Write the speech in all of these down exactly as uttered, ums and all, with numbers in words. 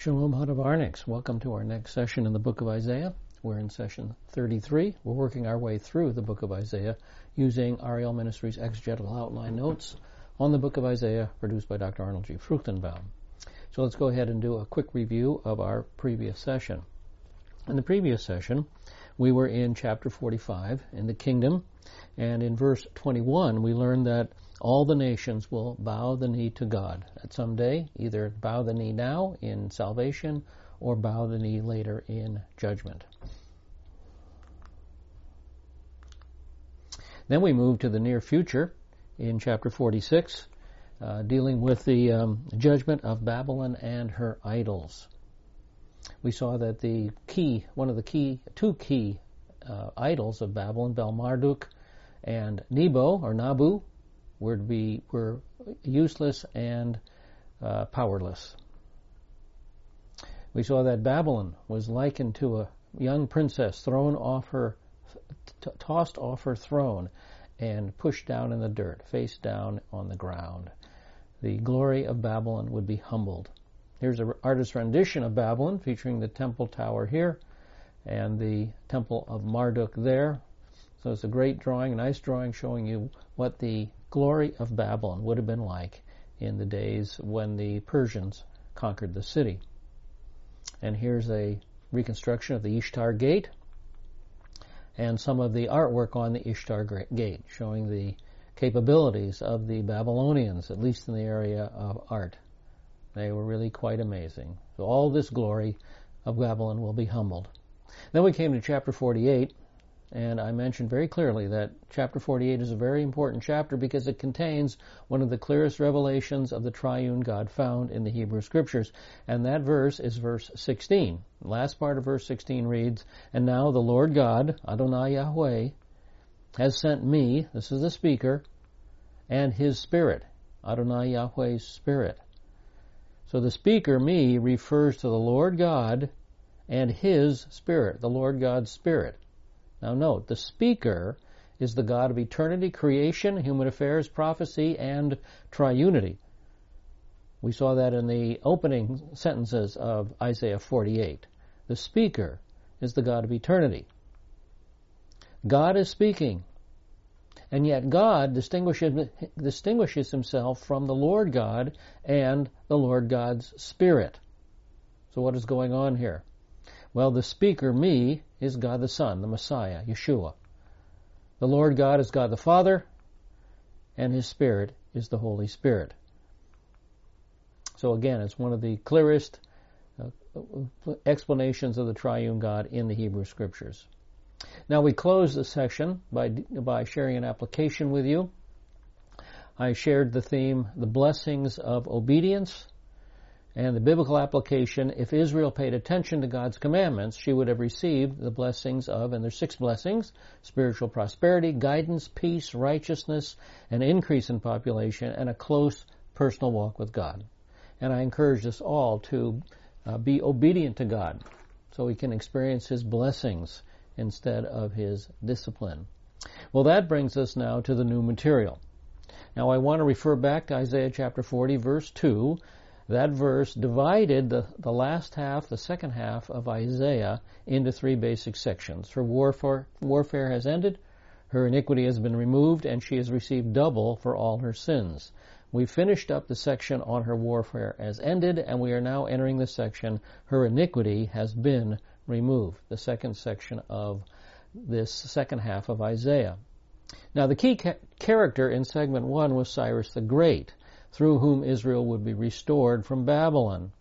Shalom Hadavarniks. Welcome to our next session in the book of Isaiah. We're in session thirty-three. We're working our way through the book of Isaiah using R E L Ministries exegetical outline notes on the book of Isaiah produced by Doctor Arnold G. Fruchtenbaum. So let's go ahead and do a quick review of our previous session. In the previous session, we were in chapter forty-five in the kingdom, and in verse twenty-one we learned that all the nations will bow the knee to God at some day, either bow the knee now in salvation or bow the knee later in judgment. Then we move to the near future in chapter forty-six, uh, dealing with the um, judgment of Babylon and her idols. We saw that the key, one of the key, two key uh, idols of Babylon, Bel-Marduk and Nebo or Nabu, were to be were useless and uh, powerless. We saw that Babylon was likened to a young princess thrown off her, t- tossed off her throne, and pushed down in the dirt, face down on the ground. The glory of Babylon would be humbled. Here's an artist's rendition of Babylon featuring the temple tower here and the temple of Marduk there. So it's a great drawing, a nice drawing showing you what the glory of Babylon would have been like in the days when the Persians conquered the city. And here's a reconstruction of the Ishtar Gate and some of the artwork on the Ishtar Gate, showing the capabilities of the Babylonians, at least in the area of art. They were really quite amazing. So all this glory of Babylon will be humbled. Then we came to chapter forty-eight, and I mentioned very clearly that chapter forty-eight is a very important chapter because it contains one of the clearest revelations of the triune God found in the Hebrew Scriptures. And that verse is verse sixteen. The last part of verse sixteen reads, "And now the Lord God, Adonai Yahweh, has sent me," this is the speaker, "and his Spirit," Adonai Yahweh's Spirit. So the speaker, me, refers to the Lord God and his Spirit, the Lord God's Spirit. Now note, the speaker is the God of eternity, creation, human affairs, prophecy, and triunity. We saw that in the opening sentences of Isaiah forty-eight. The speaker is the God of eternity. God is speaking, and yet God distinguishes, distinguishes himself from the Lord God and the Lord God's Spirit. So what is going on here? Well, the speaker, me, is God the Son, the Messiah, Yeshua. The Lord God is God the Father, and his Spirit is the Holy Spirit. So again, it's one of the clearest uh, explanations of the triune God in the Hebrew Scriptures. Now we close this section by, by sharing an application with you. I shared the theme, the blessings of obedience, and the biblical application: if Israel paid attention to God's commandments, she would have received the blessings of, and there's six blessings: spiritual prosperity, guidance, peace, righteousness, an increase in population, and a close personal walk with God. And I encourage us all to uh, be obedient to God so we can experience his blessings instead of his discipline. Well, that brings us now to the new material. Now I want to refer back to Isaiah chapter forty, verse two. That verse divided the, the last half, the second half of Isaiah into three basic sections. Her warfare, warfare has ended, her iniquity has been removed, and she has received double for all her sins. We finished up the section on her warfare has ended, and we are now entering the section, her iniquity has been removed, the second section of this second half of Isaiah. Now the key ca- character in segment one was Cyrus the Great, through whom Israel would be restored from Babylon.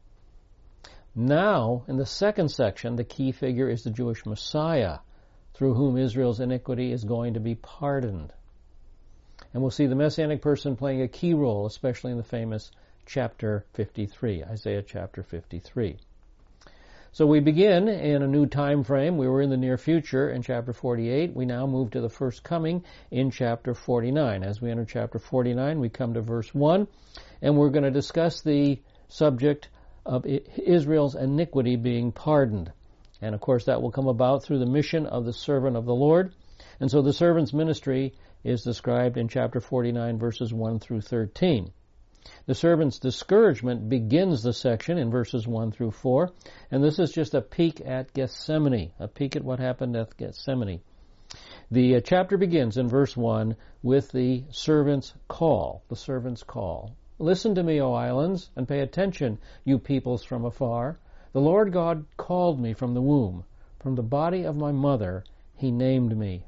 Now, in the second section, the key figure is the Jewish Messiah, through whom Israel's iniquity is going to be pardoned. And we'll see the Messianic person playing a key role, especially in the famous chapter fifty-three, Isaiah chapter fifty-three. So we begin in a new time frame. We were in the near future in chapter forty-eight. We now move to the first coming in chapter forty-nine. As we enter chapter forty-nine, we come to verse one, and we're going to discuss the subject of Israel's iniquity being pardoned. And of course that will come about through the mission of the servant of the Lord. And so the servant's ministry is described in chapter forty-nine, verses one through thirteen. The servant's discouragement begins the section in verses one through four, and this is just a peek at Gethsemane, a peek at what happened at Gethsemane. The uh, chapter begins in verse one with the servant's call, the servant's call. Listen to me, O islands, and pay attention, you peoples from afar. The Lord God called me from the womb. From the body of my mother, he named me.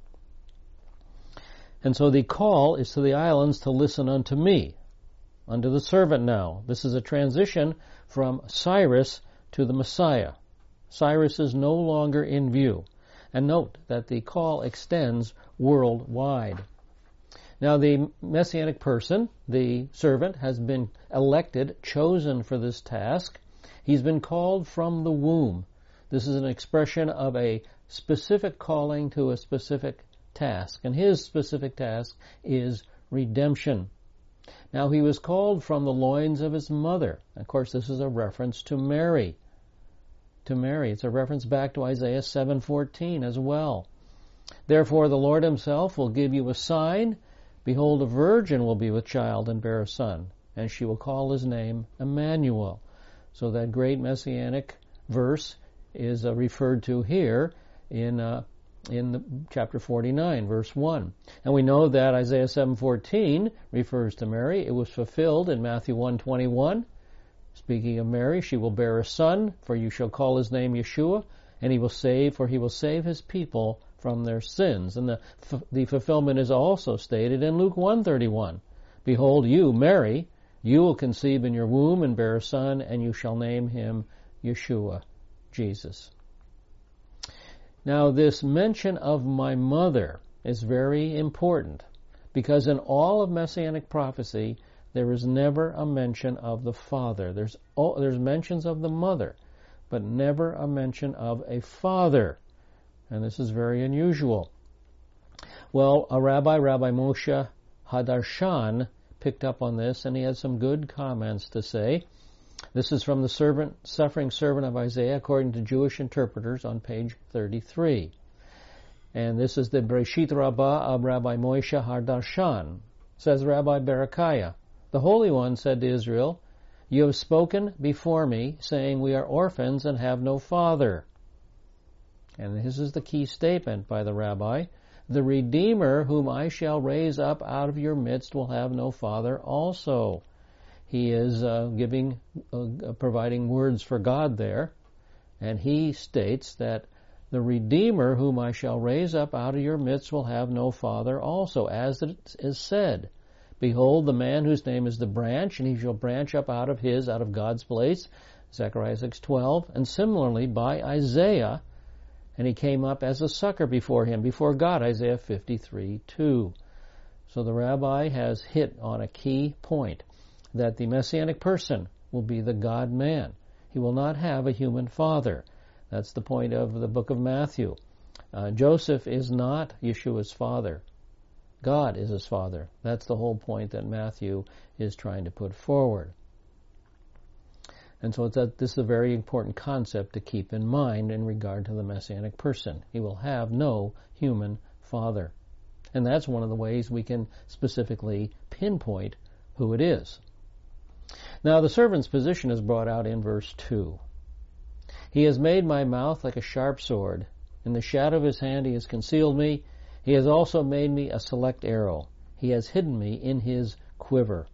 And so the call is to the islands to listen unto me, unto the servant now. This is a transition from Cyrus to the Messiah. Cyrus is no longer in view. And note that the call extends worldwide. Now the Messianic person, the servant, has been elected, chosen for this task. He's been called from the womb. This is an expression of a specific calling to a specific task. And his specific task is redemption. Now he was called from the loins of his mother. Of course, this is a reference to Mary. To Mary. It's a reference back to Isaiah seven fourteen as well. Therefore the Lord himself will give you a sign. Behold, a virgin will be with child and bear a son, and she will call his name Emmanuel. So that great messianic verse is uh, referred to here in uh, in the, chapter forty-nine, verse one. And we know that Isaiah seven fourteen refers to Mary. It was fulfilled in Matthew one twenty-one. Speaking of Mary, she will bear a son, for you shall call his name Yeshua, and he will save, for he will save his people from their sins. And the the fulfillment is also stated in Luke one thirty-one. Behold, you, Mary, you will conceive in your womb and bear a son, and you shall name him Yeshua, Jesus. Now, this mention of my mother is very important, because in all of Messianic prophecy, there is never a mention of the father. There's oh, there's mentions of the mother, but never a mention of a father. And this is very unusual. Well, a rabbi, Rabbi Moshe Hadarshan, picked up on this, and he had some good comments to say. This is from the servant, suffering servant of Isaiah, according to Jewish interpreters, on page thirty-three. And this is the Breshit Rabbah of Rabbi Moshe Hadarshan. Says Rabbi Berechiah, the Holy One said to Israel, you have spoken before me, saying, we are orphans and have no father. And this is the key statement by the rabbi. The Redeemer, whom I shall raise up out of your midst, will have no father also. He is uh, giving, uh, providing words for God there. And he states that the Redeemer, whom I shall raise up out of your midst, will have no father also, as it is said. Behold, the man whose name is the branch, and he shall branch up out of his, out of God's place, Zechariah six twelve. And similarly by Isaiah, and he came up as a sucker before him, before God, Isaiah fifty-three two. So the rabbi has hit on a key point, that the Messianic person will be the God-man. He will not have a human father. That's the point of the book of Matthew. Uh, Joseph is not Yeshua's father. God is his father. That's the whole point that Matthew is trying to put forward. And so it's a, this is a very important concept to keep in mind in regard to the Messianic person. He will have no human father. And that's one of the ways we can specifically pinpoint who it is. Now the servant's position is brought out in verse two. He has made my mouth like a sharp sword. In the shadow of his hand he has concealed me. He has also made me a select arrow. He has hidden me in his quiver.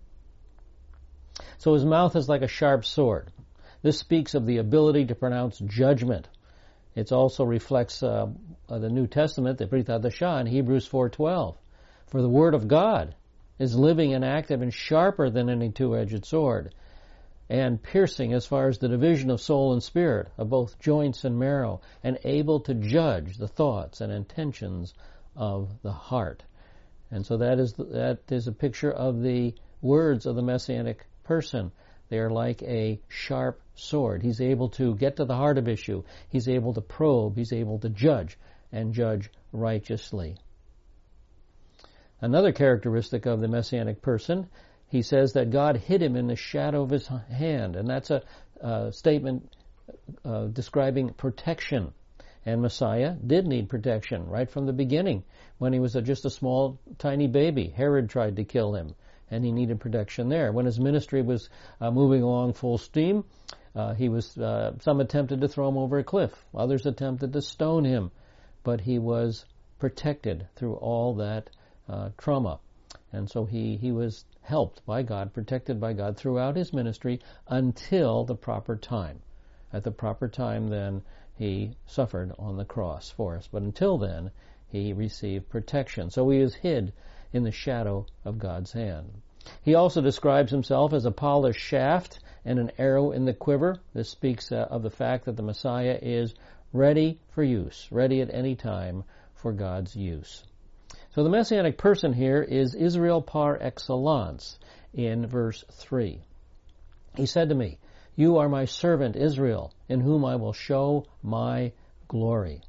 So his mouth is like a sharp sword. This speaks of the ability to pronounce judgment. It also reflects uh, the New Testament, the Brit Hadashah, in Hebrews four twelve. For the word of God is living and active and sharper than any two-edged sword, and piercing as far as the division of soul and spirit, of both joints and marrow, and able to judge the thoughts and intentions of the heart. And so that is that is a picture of the words of the Messianic person. They are like a sharp sword. He's able to get to the heart of issue. He's able to probe. He's able to judge, and judge righteously. Another characteristic of the Messianic person, he says that God hid him in the shadow of his hand, and that's a, a statement uh, describing protection. And Messiah did need protection right from the beginning. When he was a, just a small, tiny baby, Herod tried to kill him, and he needed protection there. When his ministry was uh, moving along full steam, uh, he was uh, some attempted to throw him over a cliff. Others attempted to stone him, but he was protected through all that uh, trauma. And so he, he was helped by God, protected by God throughout his ministry until the proper time. At the proper time, then, he suffered on the cross for us. But until then, he received protection. So he is hid in the shadow of God's hand. He also describes himself as a polished shaft and an arrow in the quiver. This speaks uh, of the fact that the Messiah is ready for use, ready at any time for God's use. So the Messianic person here is Israel par excellence in verse three. He said to me, "You are my servant Israel, in whom I will show my glory."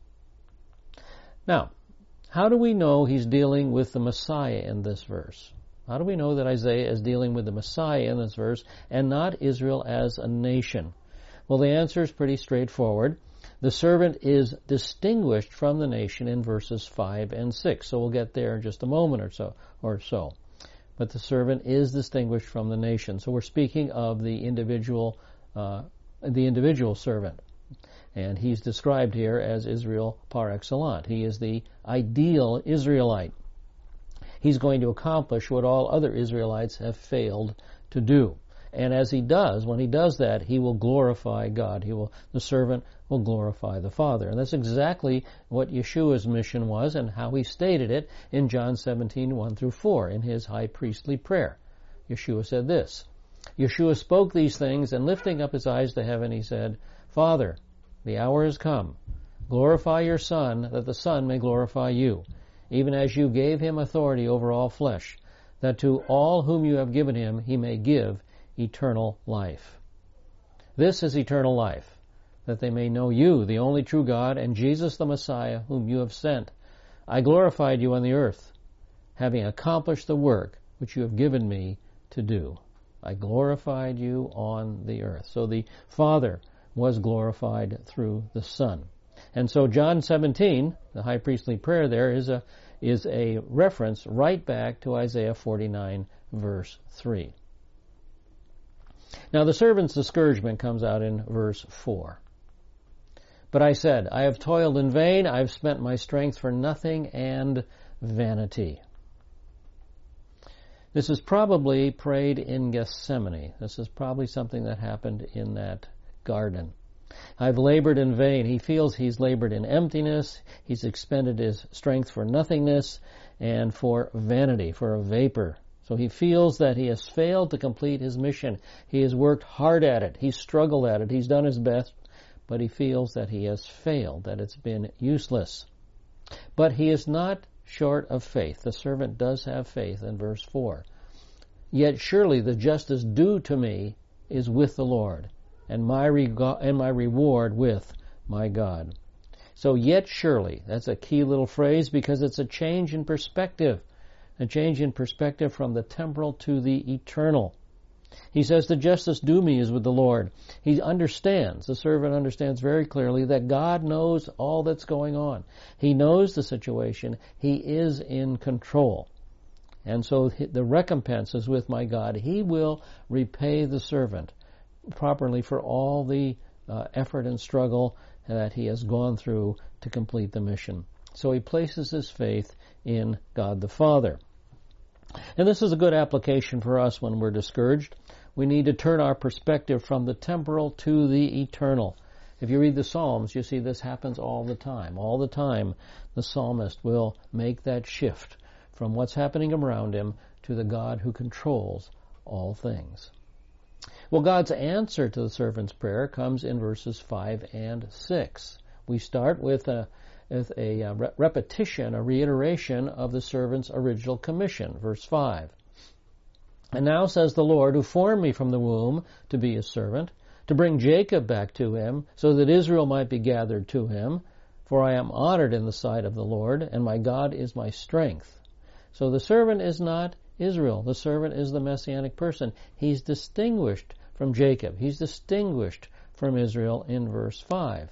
Now, how do we know he's dealing with the Messiah in this verse? How do we know that Isaiah is dealing with the Messiah in this verse and not Israel as a nation? Well, the answer is pretty straightforward. The servant is distinguished from the nation in verses five and six. So we'll get there in just a moment or so. Or so. But the servant is distinguished from the nation. So we're speaking of the individual, uh, the individual servant. And he's described here as Israel par excellence. He is the ideal Israelite. He's going to accomplish what all other Israelites have failed to do. And as he does, when he does that, he will glorify God. He will, the servant will glorify the Father. And that's exactly what Yeshua's mission was and how he stated it in John seventeen, one through four, in his high priestly prayer. Yeshua said this, Yeshua spoke these things, and lifting up his eyes to heaven, he said, "Father, the hour has come. Glorify your Son, that the Son may glorify you, even as you gave him authority over all flesh, that to all whom you have given him he may give eternal life. This is eternal life, that they may know you, the only true God, and Jesus the Messiah, whom you have sent. I glorified you on the earth, having accomplished the work which you have given me to do." I glorified you on the earth. So the Father was glorified through the Son. And so John seventeen, the high priestly prayer there, is a is a reference right back to Isaiah forty-nine, verse three. Now the servant's discouragement comes out in verse four. "But I said, I have toiled in vain, I have spent my strength for nothing and vanity." This is probably prayed in Gethsemane. This is probably something that happened in that garden. I've labored in vain. He feels he's labored in emptiness. He's expended his strength for nothingness and for vanity, for a vapor. So he feels that he has failed to complete his mission. He has worked hard at it. He's struggled at it. He's done his best, but he feels that he has failed, that it's been useless. But he is not short of faith. The servant does have faith in verse four. "Yet surely the justice due to me is with the Lord, and my rego- and my reward with my God." So yet surely, that's a key little phrase because it's a change in perspective, a change in perspective from the temporal to the eternal. He says the justice due me is with the Lord. He understands, the servant understands very clearly that God knows all that's going on. He knows the situation. He is in control. And so the recompense is with my God. He will repay the servant properly for all the uh, effort and struggle that he has gone through to complete the mission. So he places his faith in God the Father. And this is a good application for us when we're discouraged. We need to turn our perspective from the temporal to the eternal. If you read the Psalms, you see this happens all the time. All the time, the psalmist will make that shift from what's happening around him to the God who controls all things. Well, God's answer to the servant's prayer comes in verses five and six. We start with a, with a uh, repetition, a reiteration of the servant's original commission. Verse five. "And now says the Lord, who formed me from the womb to be his servant, to bring Jacob back to him, so that Israel might be gathered to him. For I am honored in the sight of the Lord, and my God is my strength." So the servant is not Israel. The servant is the Messianic person. He's distinguished from Jacob. He's distinguished from Israel in verse five.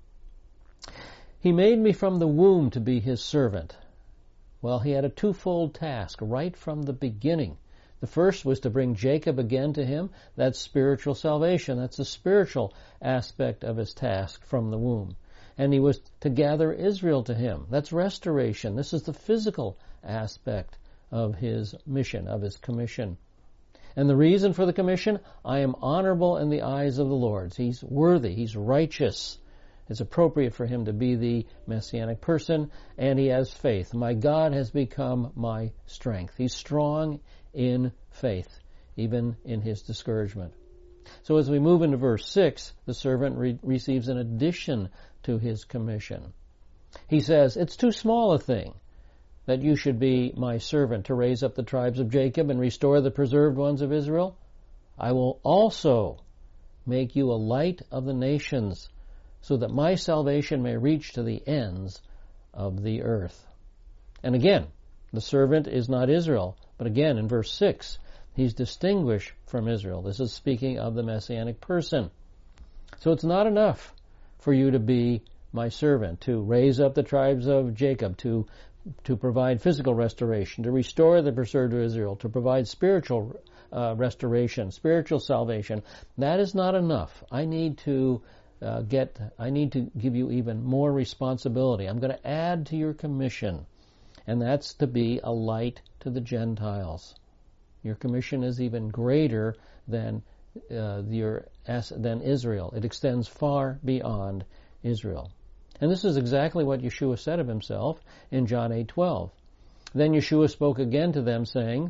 "He made me from the womb to be his servant." Well, he had a twofold task right from the beginning. The first was to bring Jacob again to him. That's spiritual salvation. That's the spiritual aspect of his task from the womb. And he was to gather Israel to him. That's restoration. This is the physical aspect of his mission, of his commission. And the reason for the commission, I am honorable in the eyes of the Lord. He's worthy. He's righteous. It's appropriate for him to be the messianic person, and he has faith. My God has become my strength. He's strong in faith, even in his discouragement. So as we move into verse six, the servant re- receives an addition to his commission. He says, it's too small a thing that you should be my servant to raise up the tribes of Jacob and restore the preserved ones of Israel. I will also make you a light of the nations, so that my salvation may reach to the ends of the earth. And again, the servant is not Israel, but again in verse six, he's distinguished from Israel. This is speaking of the messianic person. So it's not enough for you to be my servant, to raise up the tribes of Jacob, to to provide physical restoration, to restore the preserved of Israel, to provide spiritual uh, restoration, spiritual salvation. That is not enough. I need to uh, get, I need to give you even more responsibility. I'm going to add to your commission, and that's to be a light to the Gentiles. Your commission is even greater than uh, your than Israel. It extends far beyond Israel. And this is exactly what Yeshua said of himself in John eight twelve. Then Yeshua spoke again to them, saying,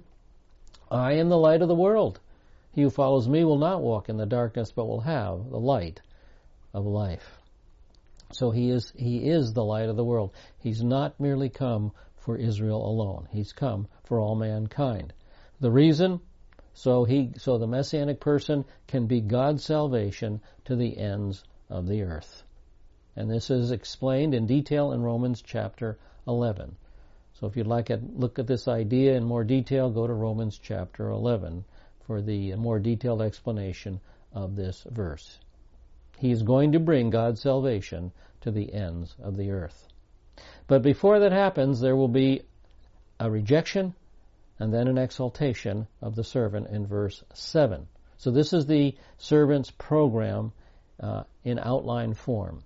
I am the light of the world. He who follows me will not walk in the darkness, but will have the light of life. So he is he is the light of the world. He's not merely come for Israel alone. He's come for all mankind. The reason? So he so the messianic person can be God's salvation to the ends of the earth. And this is explained in detail in Romans chapter eleven. So if you'd like to look at this idea in more detail, go to Romans chapter eleven for the more detailed explanation of this verse. He is going to bring God's salvation to the ends of the earth. But before that happens, there will be a rejection and then an exaltation of the servant in verse seven. So this is the servant's program uh, in outline form.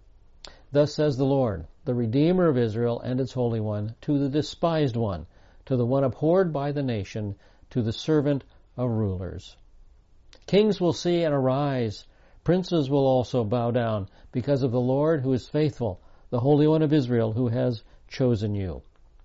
Thus says the Lord, the Redeemer of Israel and its Holy One, to the despised one, to the one abhorred by the nation, to the servant of rulers. Kings will see and arise, princes will also bow down, because of the Lord who is faithful, the Holy One of Israel who has chosen you.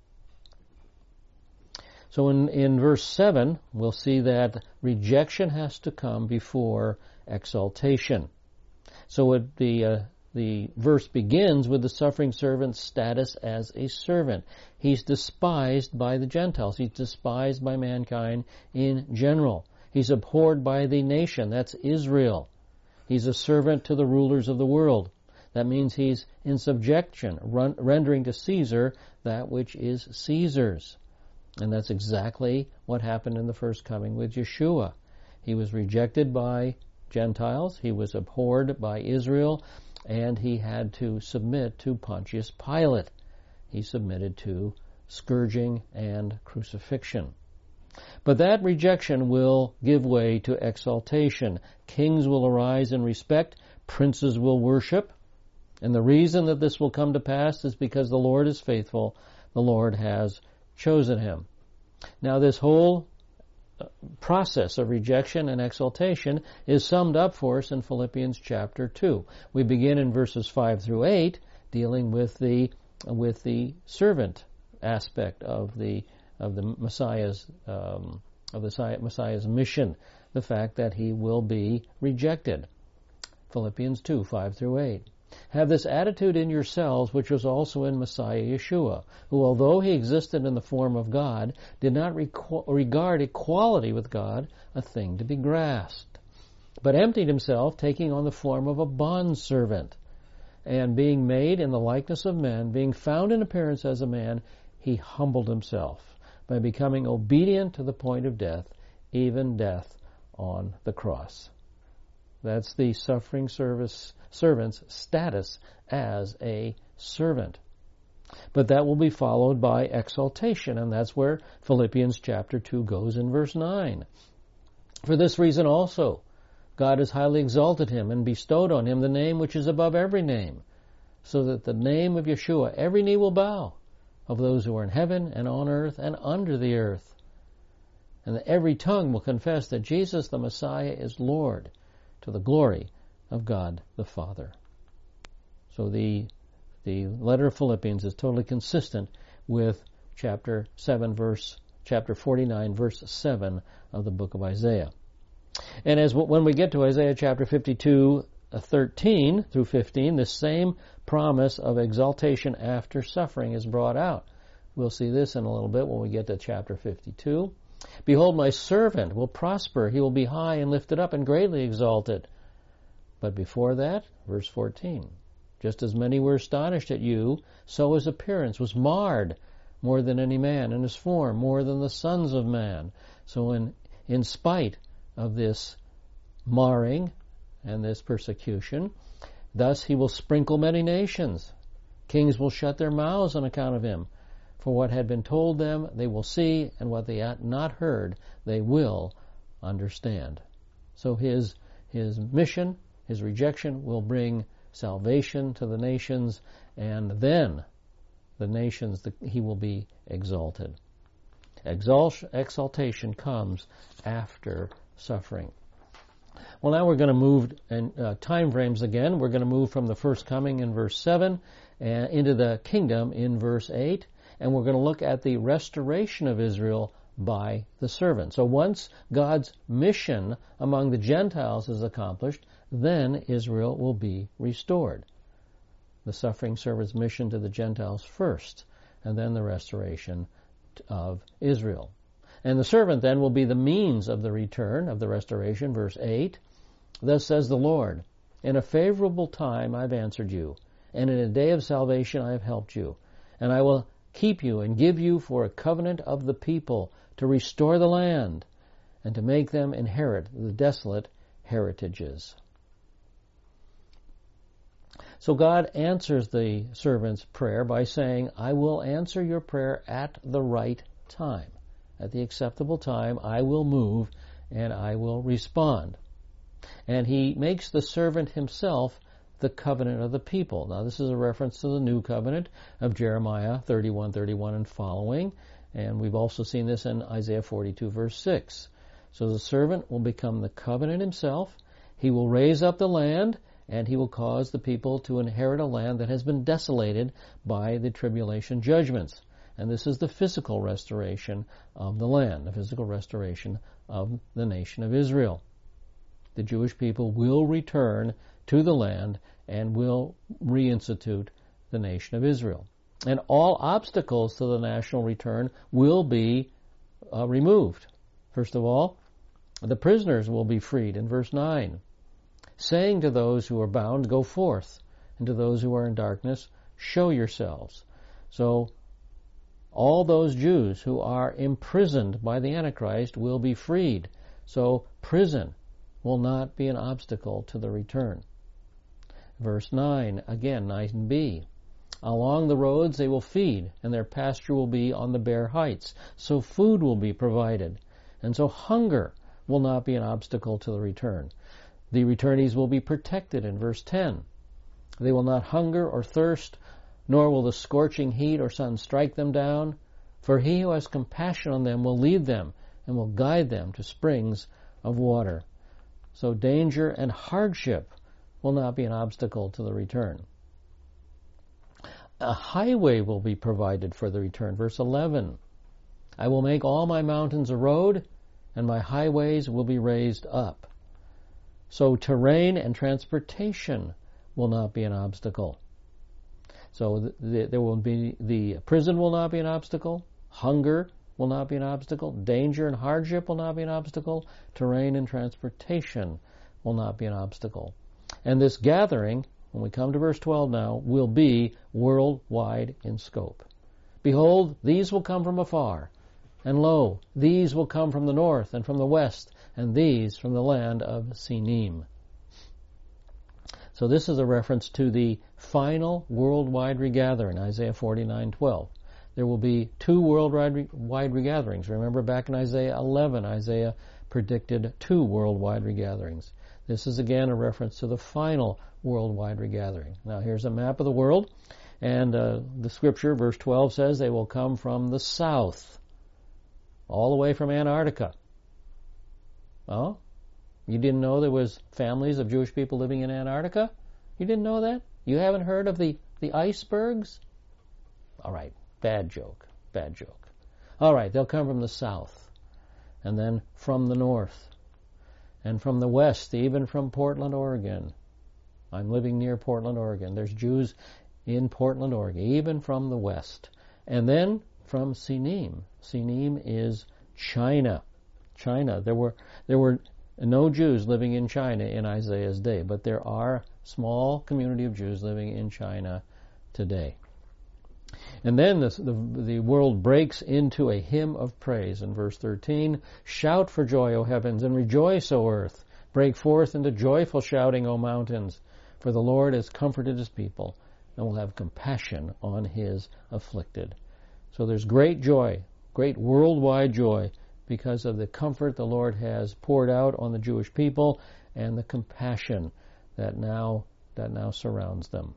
So in, in verse seven, we'll see that rejection has to come before exaltation. So it, the uh, The verse begins with the suffering servant's status as a servant. He's despised by the Gentiles. He's despised by mankind in general. He's abhorred by the nation. That's Israel. He's a servant to the rulers of the world. That means he's in subjection, run, rendering to Caesar that which is Caesar's. And that's exactly what happened in the first coming with Yeshua. He was rejected by Gentiles. He was abhorred by Israel. And he had to submit to Pontius Pilate. He submitted to scourging and crucifixion. But that rejection will give way to exaltation. Kings will arise in respect. Princes will worship. And the reason that this will come to pass is because the Lord is faithful. The Lord has chosen him. Now this whole process of rejection and exaltation is summed up for us in Philippians chapter two. We begin in verses five through eight, dealing with the with the servant aspect of the of the Messiah's um, of the Messiah's mission, the fact that he will be rejected. Philippians two, five through eight. Have this attitude in yourselves, which was also in Messiah Yeshua, who, although he existed in the form of God, did not requ- regard equality with God a thing to be grasped, but emptied himself, taking on the form of a bondservant, and being made in the likeness of men, being found in appearance as a man, he humbled himself by becoming obedient to the point of death, even death on the cross. That's the suffering service servant's status as a servant. But that will be followed by exaltation, and that's where Philippians chapter two goes in verse nine. For this reason also, God has highly exalted him and bestowed on him the name which is above every name, so that the name of Yeshua every knee will bow, of those who are in heaven and on earth and under the earth, and that every tongue will confess that Jesus the Messiah is Lord, to the glory of God the Father. So the the letter of Philippians is totally consistent with chapter seven, verse chapter forty-nine, verse seven of the book of Isaiah. And as when we get to Isaiah chapter fifty-two, thirteen through fifteen, the same promise of exaltation after suffering is brought out. We'll see this in a little bit when we get to chapter fifty-two. Behold, my servant will prosper. He will be high and lifted up and greatly exalted. But before that, verse fourteen, just as many were astonished at you, so his appearance was marred more than any man, and his form more than the sons of man. So in, in spite of this marring and this persecution, thus he will sprinkle many nations. Kings will shut their mouths on account of him. For what had been told them they will see, and what they had not heard they will understand. So his his mission, his rejection, will bring salvation to the nations, and then the nations, the, he will be exalted. Exalt, exaltation comes after suffering. Well, now we're going to move in uh, time frames again. We're going to move from the first coming in verse seven and into the kingdom in verse eight, and we're going to look at the restoration of Israel by the servant. So once God's mission among the Gentiles is accomplished, then Israel will be restored. The suffering servant's mission to the Gentiles first, and then the restoration of Israel. And the servant then will be the means of the return, of the restoration, verse eight. Thus says the Lord, in a favorable time I've answered you, and in a day of salvation I have helped you. And I will keep you and give you for a covenant of the people to restore the land and to make them inherit the desolate heritages. So God answers the servant's prayer by saying, I will answer your prayer at the right time. At the acceptable time, I will move and I will respond. And he makes the servant himself the covenant of the people. Now this is a reference to the new covenant of Jeremiah thirty-one thirty-one and following, and we've also seen this in Isaiah forty-two verse six. So the servant will become the covenant himself. He will raise up the land, and he will cause the people to inherit a land that has been desolated by the tribulation judgments. And this is the physical restoration of the land, the physical restoration of the nation of Israel. The Jewish people will return to the land and will reinstitute the nation of Israel. And all obstacles to the national return will be uh, removed. First of all, the prisoners will be freed in verse nine, saying to those who are bound, go forth, and to those who are in darkness, show yourselves. So all those Jews who are imprisoned by the Antichrist will be freed. So prison will not be an obstacle to the return. Verse nine, again, nine b. Along the roads they will feed, and their pasture will be on the bare heights. So food will be provided. And so hunger will not be an obstacle to the return. The returnees will be protected in verse ten. They will not hunger or thirst, nor will the scorching heat or sun strike them down. For he who has compassion on them will lead them and will guide them to springs of water. So danger and hardship will not be an obstacle to the return. A highway will be provided for the return. Verse eleven, I will make all my mountains a road, and my highways will be raised up. So terrain and transportation will not be an obstacle. So the, the, there will be the prison will not be an obstacle. Hunger will not be an obstacle. Danger and hardship will not be an obstacle. Terrain and transportation will not be an obstacle. And this gathering, when we come to verse twelve now, will be worldwide in scope. Behold, these will come from afar. And lo, these will come from the north and from the west, and these from the land of Sinim. So this is a reference to the final worldwide regathering, Isaiah forty-nine twelve. There will be two worldwide regatherings. Remember back in Isaiah eleven, Isaiah predicted two worldwide regatherings. This is again a reference to the final worldwide regathering. Now here's a map of the world, and uh, the scripture, verse twelve, says they will come from the south, all the way from Antarctica. Oh? You didn't know there was families of Jewish people living in Antarctica? You didn't know that? You haven't heard of the, the icebergs? All right, bad joke, bad joke. All right, they'll come from the south, and then from the north, and from the west, even from Portland, Oregon. I'm living near Portland, Oregon. There's Jews in Portland, Oregon, even from the west. And then from Sinim. Sinim is China. China. There were there were no Jews living in China in Isaiah's day, but there are small community of Jews living in China today. And then the, the, the world breaks into a hymn of praise in verse thirteen. Shout for joy, O heavens, and rejoice, O earth. Break forth into joyful shouting, O mountains, for the Lord has comforted his people and will have compassion on his afflicted. So there's great joy, great worldwide joy, because of the comfort the Lord has poured out on the Jewish people and the compassion that now that now surrounds them.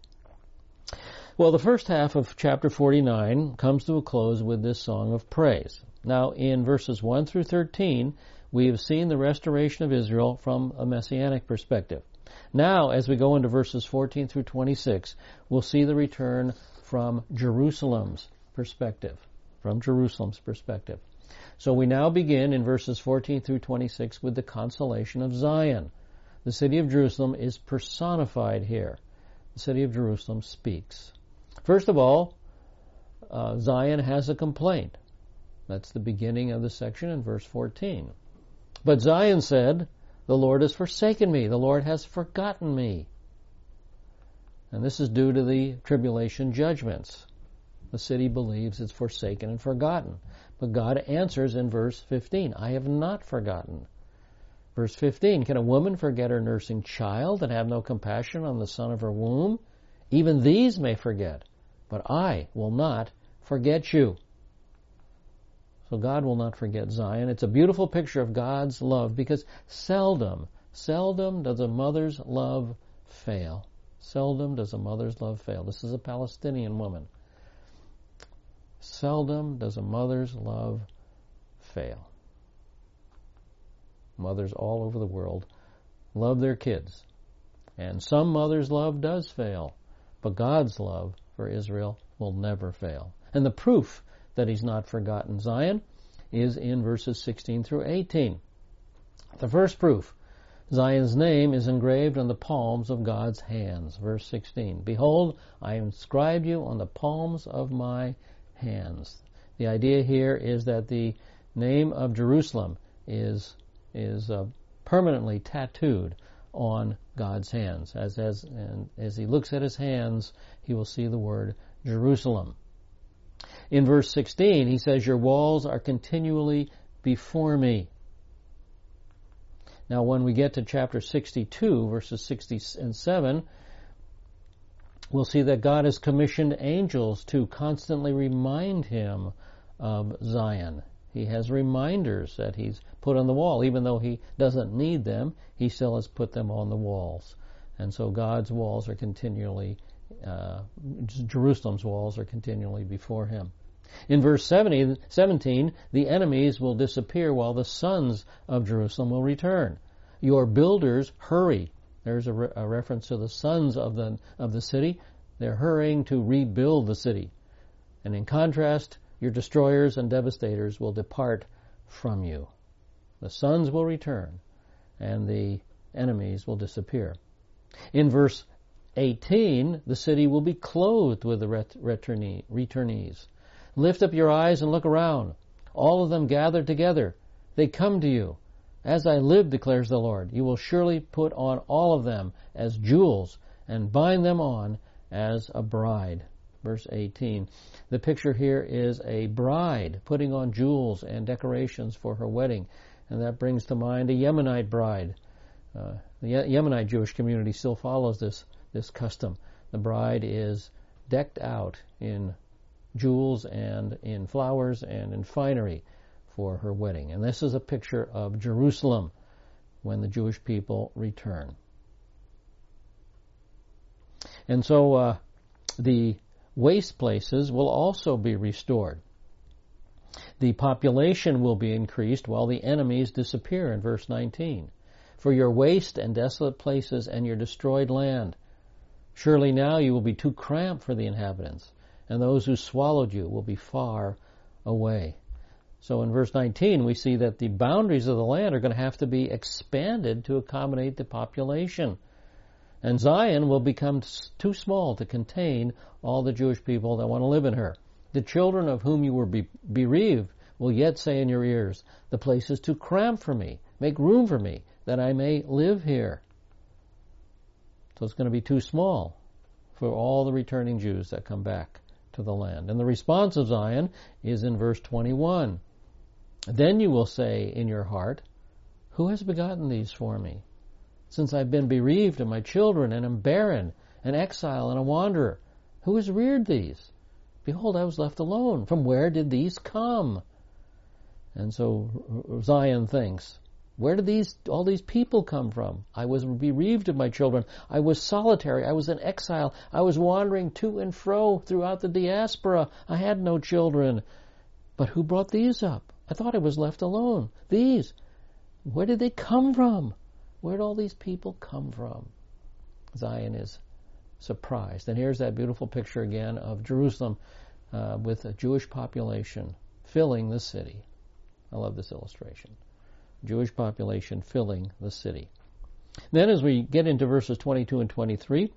Well, the first half of chapter forty-nine comes to a close with this song of praise. Now, in verses one through thirteen, we have seen the restoration of Israel from a messianic perspective. Now, as we go into verses fourteen through twenty-six, we'll see the return from Jerusalem's perspective. From Jerusalem's perspective. So we now begin in verses fourteen through twenty-six with the consolation of Zion. The city of Jerusalem is personified here. The city of Jerusalem speaks. First of all, uh, Zion has a complaint. That's the beginning of the section in verse fourteen. But Zion said, the Lord has forsaken me. The Lord has forgotten me. And this is due to the tribulation judgments. The city believes it's forsaken and forgotten. But God answers in verse fifteen, I have not forgotten. Verse fifteen, can a woman forget her nursing child and have no compassion on the son of her womb? Even these may forget, but I will not forget you. So God will not forget Zion. It's a beautiful picture of God's love, because seldom, seldom does a mother's love fail. Seldom does a mother's love fail. This is a Palestinian woman. Seldom does a mother's love fail. Mothers all over the world love their kids. And some mothers' love does fail, but God's love for Israel will never fail. And the proof that he's not forgotten Zion is in verses sixteen through eighteen. The first proof, Zion's name is engraved on the palms of God's hands. Verse sixteen, behold, I inscribed you on the palms of my hands. The idea here is that the name of Jerusalem is is uh, permanently tattooed on God's hands. As as and as he looks at his hands, he will see the word Jerusalem. In verse sixteen, he says, your walls are continually before me. Now, when we get to chapter sixty-two, verses sixty and seven, we'll see that God has commissioned angels to constantly remind him of Zion. He has reminders that he's put on the wall. Even though he doesn't need them, he still has put them on the walls. And so God's walls are continually, uh, Jerusalem's walls are continually before him. In verse seventeen, the enemies will disappear while the sons of Jerusalem will return. Your builders hurry. There's a, re- a reference to the sons of the of the city. They're hurrying to rebuild the city. And in contrast, your destroyers and devastators will depart from you. The sons will return, and the enemies will disappear. In verse eighteen, the city will be clothed with the ret- returnee, returnees. Lift up your eyes and look around. All of them gathered together. They come to you. As I live, declares the Lord, you will surely put on all of them as jewels and bind them on as a bride. Verse eighteen. The picture here is a bride putting on jewels and decorations for her wedding. And that brings to mind a Yemenite bride Uh, the Yemenite Jewish community still follows this, this custom. The bride is decked out in jewels and in flowers and in finery for her wedding. And this is a picture of Jerusalem when the Jewish people return. And so uh, the waste places will also be restored. The population will be increased while the enemies disappear in verse nineteen. For your waste and desolate places and your destroyed land. Surely now you will be too cramped for the inhabitants, and those who swallowed you will be far away. So in verse nineteen we see that the boundaries of the land are going to have to be expanded to accommodate the population. And Zion will become too small to contain all the Jewish people that want to live in her. The children of whom you were be- bereaved will yet say in your ears, the place is too cramped for me. Make room for me, that I may live here. So it's going to be too small for all the returning Jews that come back to the land. And the response of Zion is in verse twenty-one. Then you will say in your heart, who has begotten these for me? Since I've been bereaved of my children and am barren, an exile and a wanderer, who has reared these? Behold, I was left alone. From where did these come? And so Zion thinks, where did these all these people come from? I was bereaved of my children. I was solitary. I was in exile. I was wandering to and fro throughout the diaspora. I had no children. But who brought these up? I thought I was left alone. These, where did they come from? Where did all these people come from? Zion is surprised. And here's that beautiful picture again of Jerusalem uh, with a Jewish population filling the city. I love this illustration. Jewish population filling the city. Then as we get into verses twenty-two and twenty-three,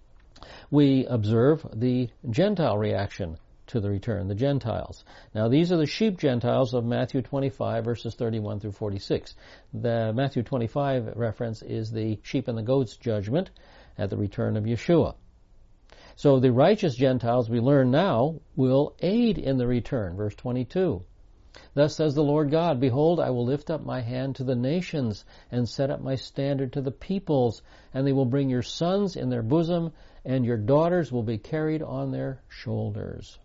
we observe the Gentile reaction to the return, the Gentiles. Now these are the sheep Gentiles of Matthew twenty-five, verses thirty-one through forty-six. The Matthew twenty-five reference is the sheep and the goats judgment at the return of Yeshua. So the righteous Gentiles, we learn now, will aid in the return. Verse twenty-two. Thus says the Lord God, behold, I will lift up my hand to the nations and set up my standard to the peoples, and they will bring your sons in their bosom, and your daughters will be carried on their shoulders.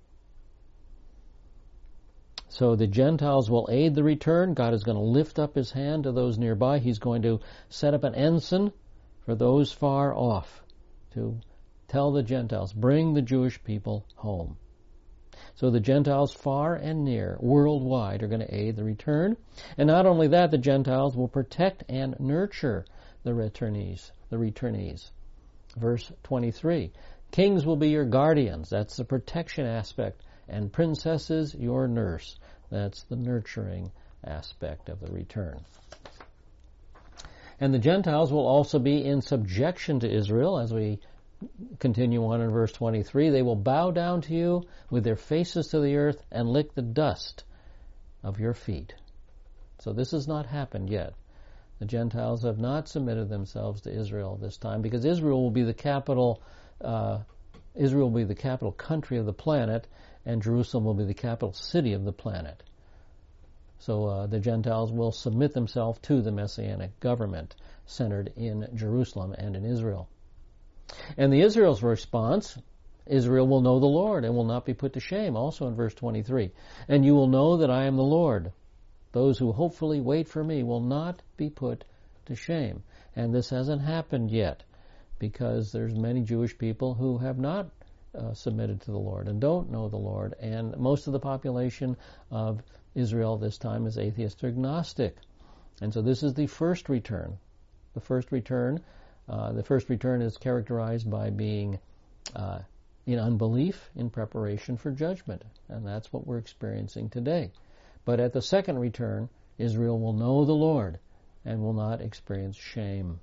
So the Gentiles will aid the return. God is going to lift up his hand to those nearby. He's going to set up an ensign for those far off to tell the Gentiles, bring the Jewish people home. So the Gentiles far and near, worldwide, are going to aid the return. And not only that, the Gentiles will protect and nurture the returnees. The returnees. Verse twenty-three. Kings will be your guardians. That's the protection aspect. And princesses, your nurse. That's the nurturing aspect of the return. And the Gentiles will also be in subjection to Israel, as we continue on in verse twenty-three. They will bow down to you with their faces to the earth and lick the dust of your feet. So this has not happened yet. The Gentiles have not submitted themselves to Israel this time, because Israel will be the capital. Uh, Israel will be the capital country of the planet, and Jerusalem will be the capital city of the planet. So uh, the Gentiles will submit themselves to the Messianic government centered in Jerusalem and in Israel. And the Israel's response, Israel will know the Lord and will not be put to shame, also in verse twenty-three. And you will know that I am the Lord. Those who hopefully wait for me will not be put to shame. And this hasn't happened yet, because there's many Jewish people who have not uh, submitted to the Lord and don't know the Lord. And most of the population of Israel this time is atheist or agnostic. And so this is the first return. The first return Uh, the first return is characterized by being uh, in unbelief in preparation for judgment. And that's what we're experiencing today. But at the second return, Israel will know the Lord and will not experience shame.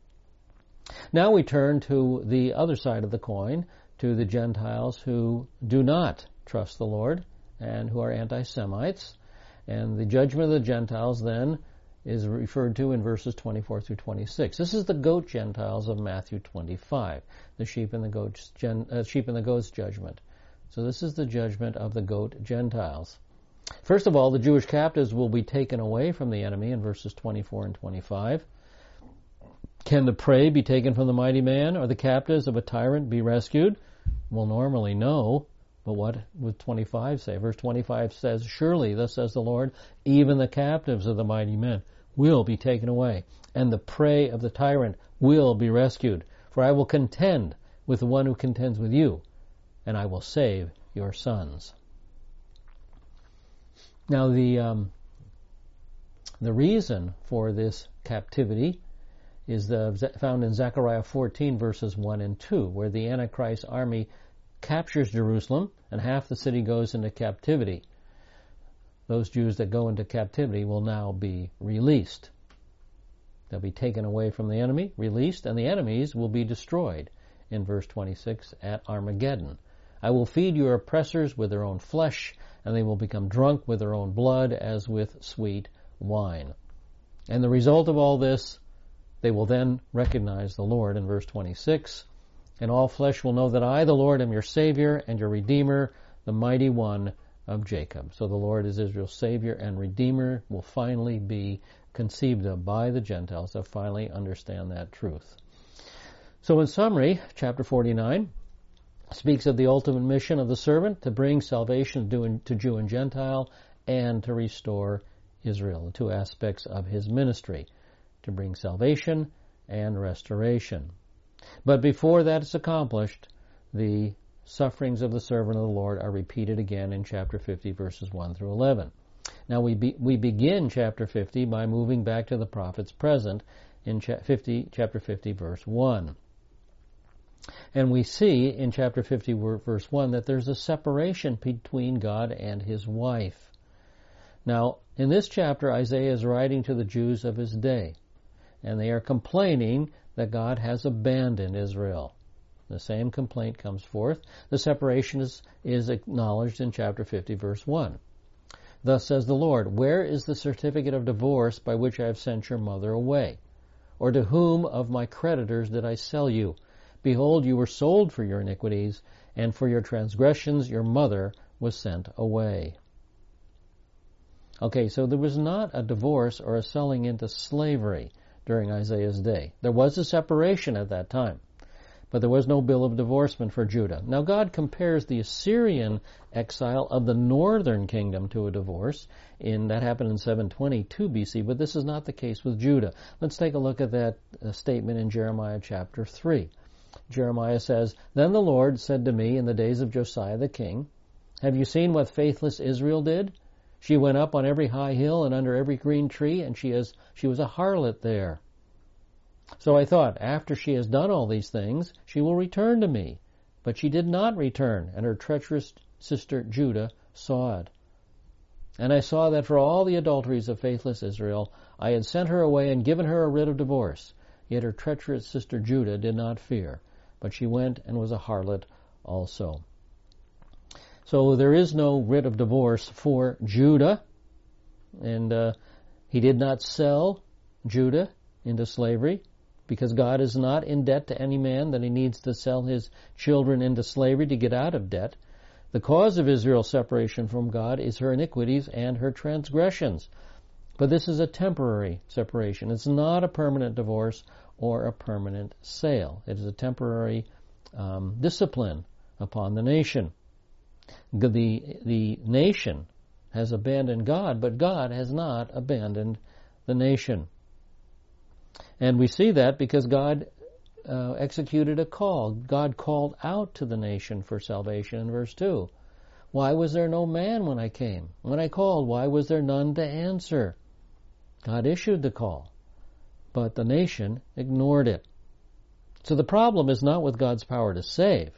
Now we turn to the other side of the coin, to the Gentiles who do not trust the Lord and who are anti-Semites. And the judgment of the Gentiles then is referred to in verses twenty-four through twenty-six. This is the goat Gentiles of Matthew twenty-five, the sheep and the goats, gen, uh, sheep and the goats judgment. So this is the judgment of the goat Gentiles. First of all, the Jewish captives will be taken away from the enemy in verses twenty-four and twenty-five. Can the prey be taken from the mighty man, or the captives of a tyrant be rescued? Well, normally no. But what would twenty-five say? Verse twenty-five says, surely, thus says the Lord, even the captives of the mighty men will be taken away, and the prey of the tyrant will be rescued. For I will contend with the one who contends with you, and I will save your sons. Now, the um, the reason for this captivity is the, found in Zechariah fourteen, verses one and two, where the Antichrist army captures Jerusalem, and half the city goes into captivity. Those Jews that go into captivity will now be released. They'll be taken away from the enemy, released, and the enemies will be destroyed in verse twenty-six at Armageddon. I will feed your oppressors with their own flesh, and they will become drunk with their own blood as with sweet wine. And the result of all this, they will then recognize the Lord in verse twenty-six. And all flesh will know that I, the Lord, am your Savior and your Redeemer, the mighty one of Jacob. So the Lord is Israel's Savior and Redeemer, will finally be conceived of by the Gentiles. They'll finally understand that truth. So in summary, chapter forty-nine speaks of the ultimate mission of the servant to bring salvation to Jew and Gentile and to restore Israel, the two aspects of his ministry, to bring salvation and restoration. But before that is accomplished, the sufferings of the servant of the Lord are repeated again in chapter fifty, verses one through eleven. Now we be, we begin chapter fifty by moving back to the prophets present in cha- fifty, chapter fifty, verse one. And we see in chapter fifty, verse one, that there's a separation between God and his wife. Now, in this chapter, Isaiah is writing to the Jews of his day, and they are complaining that God has abandoned Israel. The same complaint comes forth. The separation is, is acknowledged in chapter fifty, verse one. Thus says the Lord, where is the certificate of divorce by which I have sent your mother away? Or to whom of my creditors did I sell you? Behold, you were sold for your iniquities, and for your transgressions your mother was sent away. Okay, so there was not a divorce or a selling into slavery during Isaiah's day. There was a separation at that time, but there was no bill of divorcement for Judah. Now God compares the Assyrian exile of the northern kingdom to a divorce. In that happened in seven twenty-two B C, but this is not the case with Judah. Let's take a look at that uh, statement in Jeremiah chapter three. Jeremiah says, Then the Lord said to me in the days of Josiah the king, Have you seen what faithless Israel did? She went up on every high hill and under every green tree, and she is she was a harlot there. So I thought, after she has done all these things, she will return to me. But she did not return, and her treacherous sister Judah saw it. And I saw that for all the adulteries of faithless Israel, I had sent her away and given her a writ of divorce. Yet her treacherous sister Judah did not fear, but she went and was a harlot also. So there is no writ of divorce for Judah, and uh, he did not sell Judah into slavery, because God is not in debt to any man that he needs to sell his children into slavery to get out of debt. The cause of Israel's separation from God is her iniquities and her transgressions. But this is a temporary separation. It's not a permanent divorce or a permanent sale. It is a temporary um, discipline upon the nation. The, the nation has abandoned God, but God has not abandoned the nation. And we see that because God uh, executed a call. God called out to the nation for salvation in verse two. Why was there no man when I came? When I called, why was there none to answer? God issued the call, but the nation ignored it. So the problem is not with God's power to save.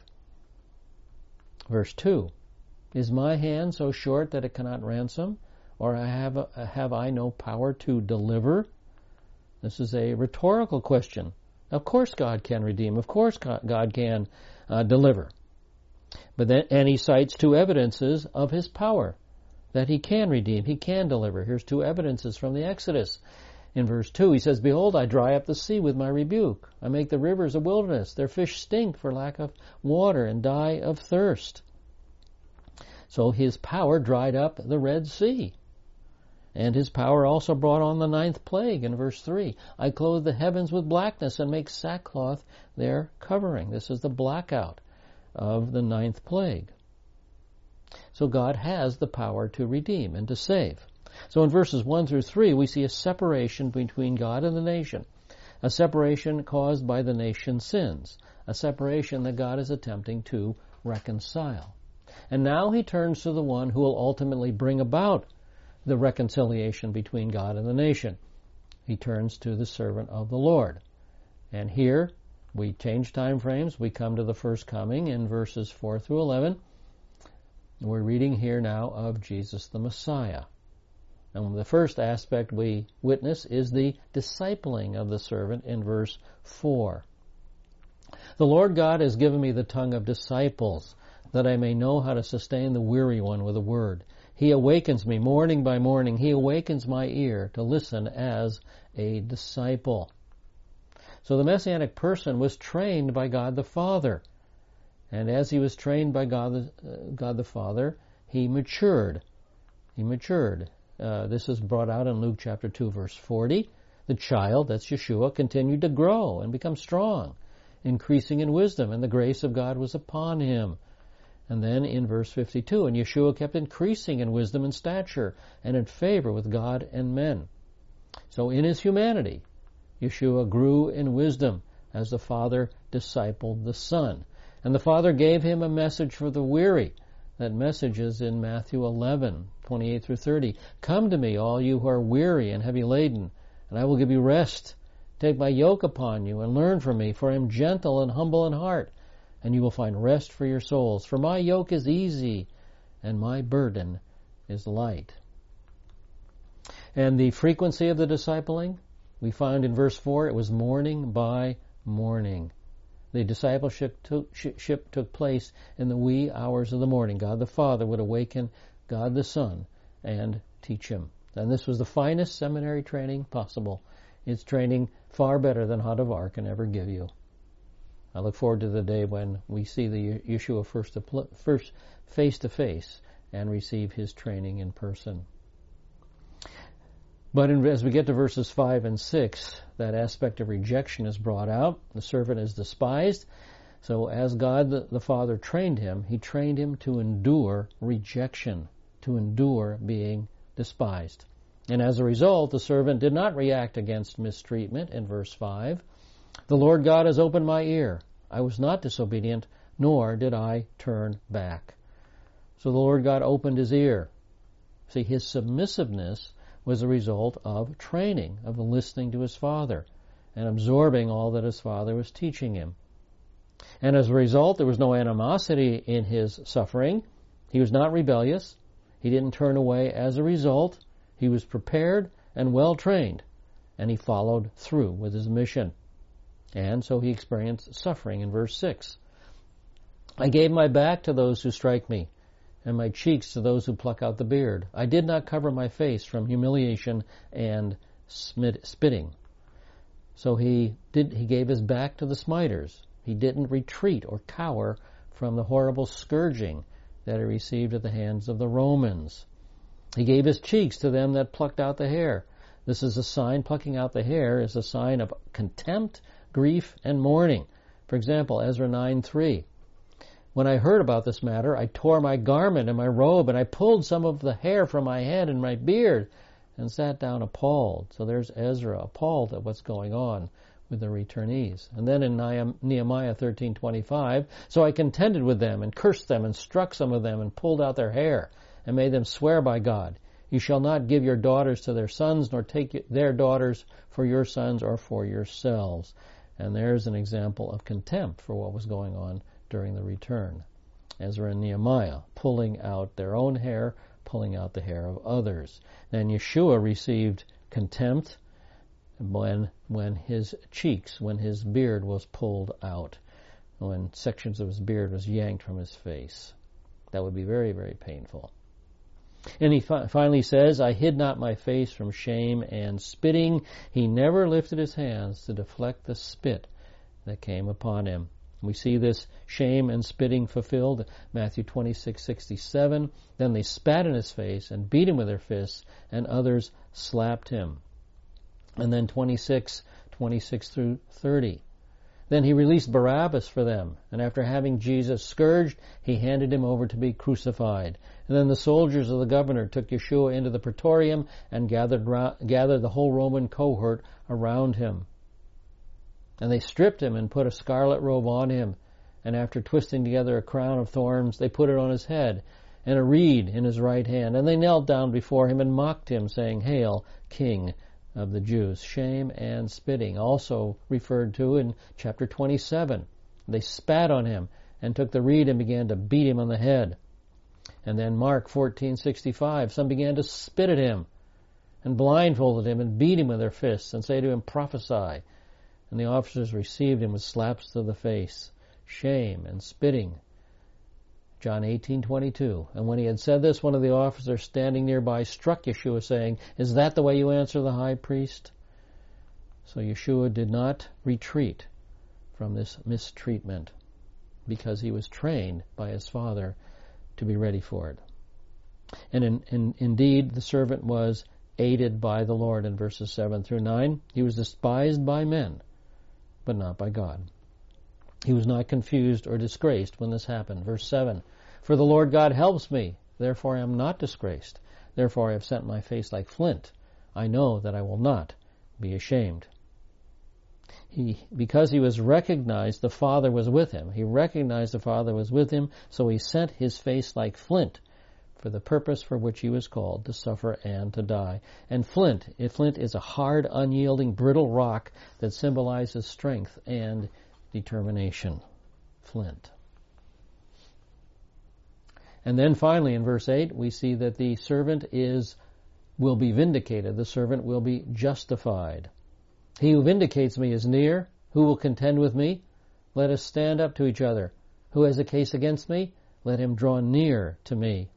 Verse two, is my hand so short that it cannot ransom? Or have, have I no power to deliver? This is a rhetorical question. Of course God can redeem. Of course God can uh, deliver. But then, and he cites two evidences of his power, that he can redeem, he can deliver. Here's two evidences from the Exodus. In verse two, he says, Behold, I dry up the sea with my rebuke. I make the rivers a wilderness. Their fish stink for lack of water and die of thirst. So his power dried up the Red Sea. And his power also brought on the ninth plague in verse three. I clothe the heavens with blackness and make sackcloth their covering. This is the blackout of the ninth plague. So God has the power to redeem and to save. So in verses one through three, we see a separation between God and the nation. A separation caused by the nation's sins. A separation that God is attempting to reconcile. And now he turns to the one who will ultimately bring about the reconciliation between God and the nation. He turns to the servant of the Lord. And here, we change time frames. We come to the first coming in verses four through eleven. We're reading here now of Jesus the Messiah. And the first aspect we witness is the discipling of the servant in verse four. The Lord God has given me the tongue of disciples, that I may know how to sustain the weary one with a word. He awakens me morning by morning. He awakens my ear to listen as a disciple. So the Messianic person was trained by God the Father. And as he was trained by God the, uh, God the Father, he matured. He matured. Uh, this is brought out in Luke chapter two, verse forty. The child, that's Yeshua, continued to grow and become strong, increasing in wisdom, and the grace of God was upon him. And then in verse fifty-two, and Yeshua kept increasing in wisdom and stature and in favor with God and men. So in his humanity, Yeshua grew in wisdom as the Father discipled the Son. And the Father gave him a message for the weary. That message is in Matthew eleven, twenty-eight through thirty. Come to me, all you who are weary and heavy laden, and I will give you rest. Take my yoke upon you and learn from me, for I am gentle and humble in heart, and you will find rest for your souls. For my yoke is easy, and my burden is light. And the frequency of the discipling, we find in verse four, it was morning by morning. The discipleship took, ship took place in the wee hours of the morning. God the Father would awaken God the Son and teach him. And this was the finest seminary training possible. It's training far better than Hadavar can ever give you. I look forward to the day when we see the Yeshua first, first face to face and receive his training in person. But in, as we get to verses five and six, that aspect of rejection is brought out. The servant is despised. So as God the, the Father trained him, he trained him to endure rejection, to endure being despised. And as a result, the servant did not react against mistreatment in verse five. The Lord God has opened my ear. I was not disobedient, nor did I turn back. So the Lord God opened his ear. See, his submissiveness was a result of training, of listening to his Father and absorbing all that his Father was teaching him. And as a result, there was no animosity in his suffering. He was not rebellious. He didn't turn away as a result. He was prepared and well trained, and he followed through with his mission. And so he experienced suffering in verse six. I gave my back to those who strike me, and my cheeks to those who pluck out the beard. I did not cover my face from humiliation and spitting. So he did. He gave his back to the smiters. He didn't retreat or cower from the horrible scourging that he received at the hands of the Romans. He gave his cheeks to them that plucked out the hair. This is a sign, plucking out the hair is a sign of contempt, grief, and mourning. For example, Ezra nine three. When I heard about this matter, I tore my garment and my robe, and I pulled some of the hair from my head and my beard, and sat down appalled. So there's Ezra, appalled at what's going on with the returnees. And then in Nehemiah thirteen twenty-five, so I contended with them, and cursed them, and struck some of them, and pulled out their hair, and made them swear by God, you shall not give your daughters to their sons, nor take their daughters for your sons or for yourselves. And there's an example of contempt for what was going on during the return. Ezra and Nehemiah, pulling out their own hair, pulling out the hair of others. Then Yeshua received contempt when when his cheeks, when his beard was pulled out, when sections of his beard was yanked from his face. That would be very, very painful. And he fi- finally says, I hid not my face from shame and spitting. He never lifted his hands to deflect the spit that came upon him. We see this shame and spitting fulfilled, Matthew twenty-six sixty-seven. Then they spat in his face and beat him with their fists, and others slapped him. And then twenty-six twenty-six through thirty. Then he released Barabbas for them, and after having Jesus scourged, he handed him over to be crucified. And then the soldiers of the governor took Yeshua into the praetorium and gathered, gathered the whole Roman cohort around him. And they stripped him and put a scarlet robe on him, and after twisting together a crown of thorns, they put it on his head, and a reed in his right hand. And they knelt down before him and mocked him, saying, Hail, King of the Jews. Shame and spitting, also referred to in chapter twenty-seven. They spat on him and took the reed and began to beat him on the head. And then Mark fourteen sixty-five, some began to spit at him and blindfolded him and beat him with their fists and say to him, Prophesy. And the officers received him with slaps to the face, shame and spitting. John eighteen twenty-two. And when he had said this, one of the officers standing nearby struck Yeshua, saying, Is that the way you answer the high priest? So Yeshua did not retreat from this mistreatment, because he was trained by his Father to be ready for it. And in, in, indeed, the servant was aided by the Lord in verses seven through nine. He was despised by men, but not by God. He was not confused or disgraced when this happened. Verse seven, For the Lord God helps me, therefore I am not disgraced. Therefore I have set my face like flint. I know that I will not be ashamed. He, because he was recognized the Father was with him. He recognized the Father was with him, so he set his face like flint, for the purpose for which he was called, to suffer and to die. And flint, flint is a hard, unyielding, brittle rock that symbolizes strength and determination. Flint. And then finally in verse eight, we see that the servant is will be vindicated. The servant will be justified. He who vindicates me is near. Who will contend with me? Let us stand up to each other. Who has a case against me? Let him draw near to me.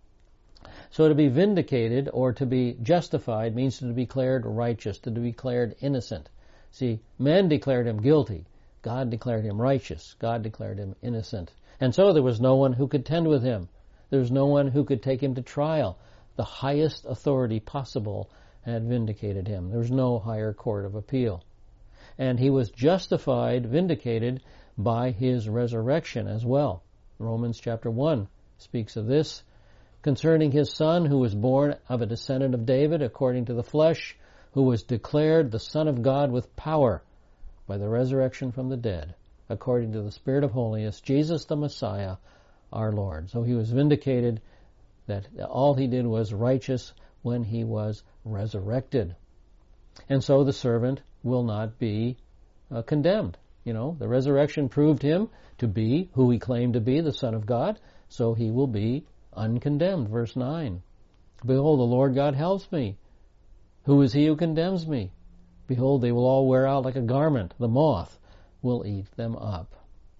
So to be vindicated or to be justified means to be declared righteous, to be declared innocent. See, men declared him guilty. God declared him righteous. God declared him innocent. And so there was no one who could contend with him. There was no one who could take him to trial. The highest authority possible had vindicated him. There was no higher court of appeal. And he was justified, vindicated by his resurrection as well. Romans chapter one speaks of this concerning his Son, who was born of a descendant of David according to the flesh, who was declared the Son of God with power by the resurrection from the dead, according to the Spirit of holiness, Jesus the Messiah, our Lord. So he was vindicated that all he did was righteous when he was resurrected. And so the servant will not be uh, condemned. You know, the resurrection proved him to be who he claimed to be, the Son of God, so he will be uncondemned. Verse nine, Behold, the Lord God helps me. Who is he who condemns me? Behold, they will all wear out like a garment. The moth will eat them up.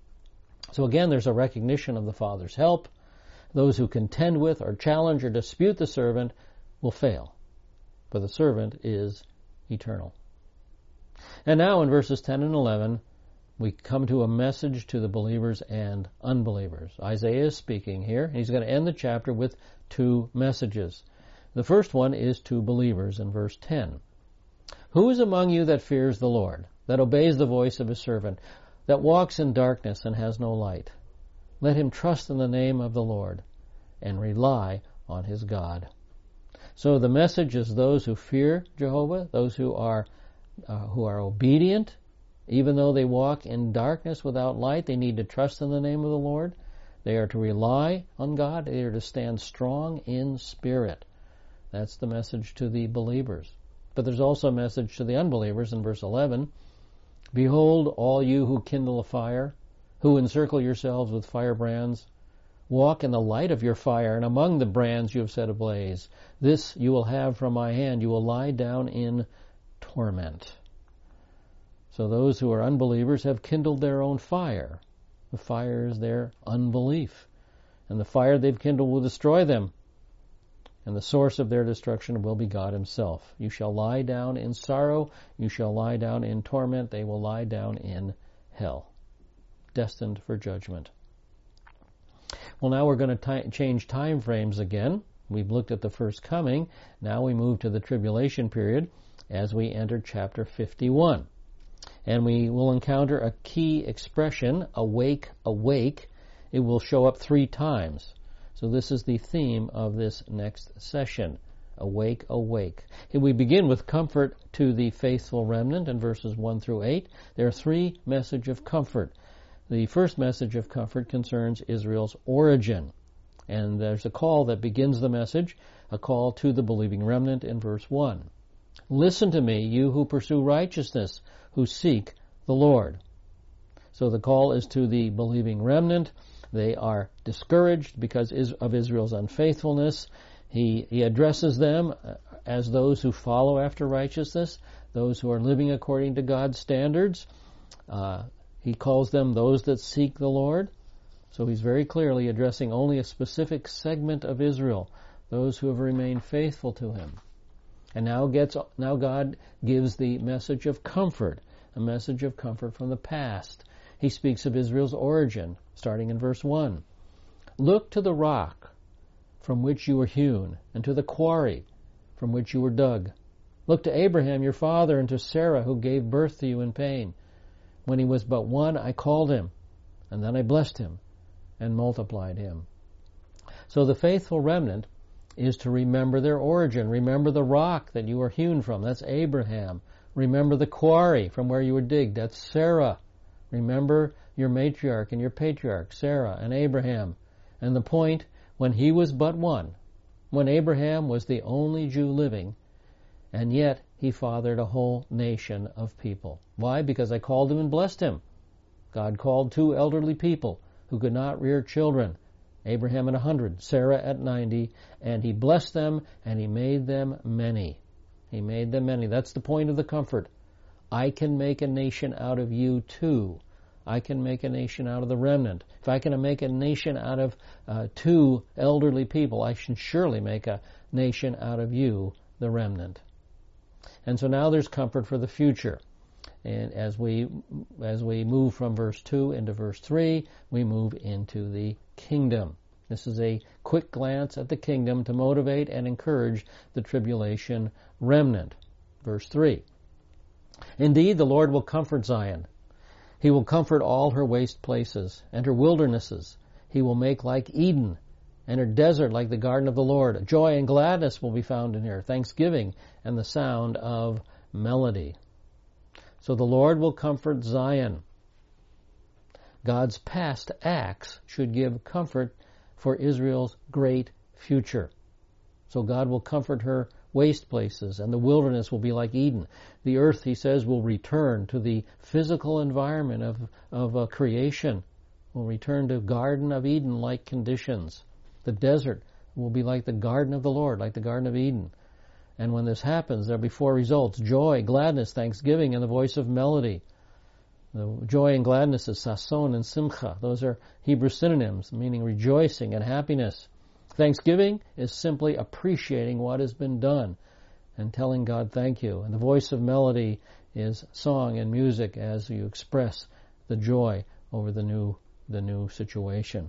So again, there's a recognition of the Father's help. Those who contend with or challenge or dispute the servant will fail, for the servant is eternal. And now in verses ten and eleven, we come to a message to the believers and unbelievers. Isaiah is speaking here. He's going to end the chapter with two messages. The first one is to believers in verse ten. Who is among you that fears the Lord, that obeys the voice of his servant, that walks in darkness and has no light? Let him trust in the name of the Lord and rely on his God. So the message is those who fear Jehovah, those who are uh, who are obedient, even though they walk in darkness without light, they need to trust in the name of the Lord. They are to rely on God. They are to stand strong in spirit. That's the message to the believers. But there's also a message to the unbelievers in verse eleven. Behold, all you who kindle a fire, who encircle yourselves with firebrands, walk in the light of your fire, and among the brands you have set ablaze. This you will have from my hand. You will lie down in torment. So those who are unbelievers have kindled their own fire. The fire is their unbelief. And the fire they've kindled will destroy them. And the source of their destruction will be God himself. You shall lie down in sorrow. You shall lie down in torment. They will lie down in hell. destined for judgment. Well, now we're going to t- change time frames again. We've looked at the first coming. Now we move to the tribulation period as we enter chapter fifty-one. And we will encounter a key expression, awake, awake. It will show up three times. So this is the theme of this next session. Awake, awake. Here we begin with comfort to the faithful remnant in verses one through eight. There are three messages of comfort. The first message of comfort concerns Israel's origin. And there's a call that begins the message, a call to the believing remnant in verse one. Listen to me, you who pursue righteousness, who seek the Lord. So the call is to the believing remnant. They are discouraged because of Israel's unfaithfulness. He, he addresses them as those who follow after righteousness, those who are living according to God's standards. Uh, he calls them those that seek the Lord. So he's very clearly addressing only a specific segment of Israel, those who have remained faithful to him. And now gets now God gives the message of comfort, a message of comfort from the past. He speaks of Israel's origin, starting in verse one. Look to the rock from which you were hewn, and to the quarry from which you were dug. Look to Abraham your father, and to Sarah who gave birth to you in pain. When he was but one, I called him, and then I blessed him, and multiplied him. So the faithful remnant is to remember their origin. Remember the rock that you were hewn from. That's Abraham. Remember the quarry from where you were digged. That's Sarah. Remember your matriarch and your patriarch, Sarah and Abraham. And the point, when he was but one, when Abraham was the only Jew living, and yet he fathered a whole nation of people. Why? Because I called him and blessed him. God called two elderly people who could not rear children, Abraham at a hundred, Sarah at ninety, and he blessed them and he made them many. He made them many. That's the point of the comfort. I can make a nation out of you too. I can make a nation out of the remnant. If I can make a nation out of uh, two elderly people, I can surely make a nation out of you, the remnant. And so now there's comfort for the future. And as we as we move from verse two into verse three, we move into the kingdom. This is a quick glance at the kingdom to motivate and encourage the tribulation remnant. Verse three. Indeed, the Lord will comfort Zion. He will comfort all her waste places and her wildernesses. He will make like Eden and her desert like the garden of the Lord. Joy and gladness will be found in her, thanksgiving and the sound of melody. So the Lord will comfort Zion. God's past acts should give comfort for Israel's great future. So God will comfort her waste places, and the wilderness will be like Eden. The earth, he says, will return to the physical environment of, of uh, creation, will return to Garden of Eden-like conditions. The desert will be like the garden of the Lord, like the Garden of Eden. And when this happens, there will be four results: joy, gladness, thanksgiving, and the voice of melody. The joy and gladness is sason and simcha. Those are Hebrew synonyms, meaning rejoicing and happiness. Thanksgiving is simply appreciating what has been done and telling God thank you. And the voice of melody is song and music as you express the joy over the new the new situation.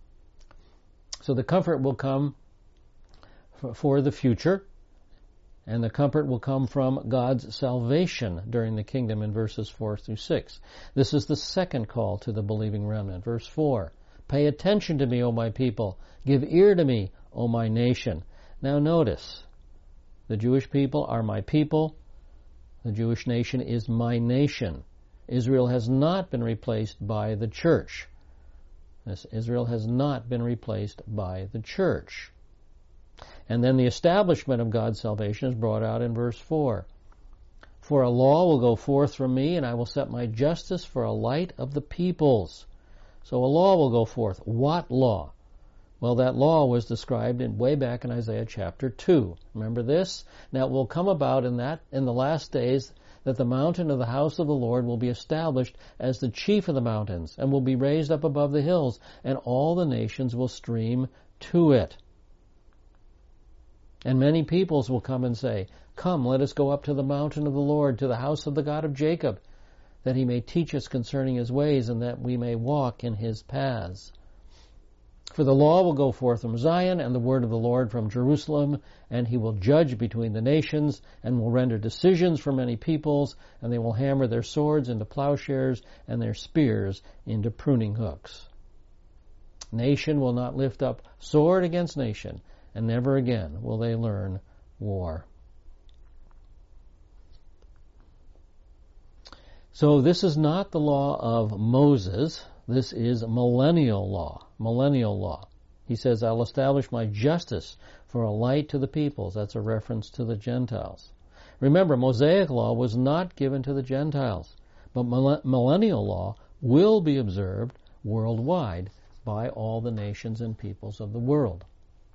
So the comfort will come for, for the future, and the comfort will come from God's salvation during the kingdom in verses four through six. This is the second call to the believing remnant. Verse four. Pay attention to me, O my people. Give ear to me, O my nation. Now notice, the Jewish people are my people. The Jewish nation is my nation. Israel has not been replaced by the church. This Israel has not been replaced by the church. And then the establishment of God's salvation is brought out in verse four. For a law will go forth from me, and I will set my justice for a light of the peoples. So a law will go forth. What law? Well, that law was described in way back in Isaiah chapter two. Remember this? Now it will come about in that in the last days that the mountain of the house of the Lord will be established as the chief of the mountains, and will be raised up above the hills, and all the nations will stream to it. And many peoples will come and say, Come, let us go up to the mountain of the Lord, to the house of the God of Jacob, that he may teach us concerning his ways, and that we may walk in his paths. For the law will go forth from Zion, and the word of the Lord from Jerusalem, and he will judge between the nations, and will render decisions for many peoples, and they will hammer their swords into plowshares, and their spears into pruning hooks. Nation will not lift up sword against nation, and never again will they learn war. So this is not the law of Moses. This is millennial law. Millennial law. He says, I'll establish my justice for a light to the peoples. That's a reference to the Gentiles. Remember, Mosaic law was not given to the Gentiles, but millennial law will be observed worldwide by all the nations and peoples of the world.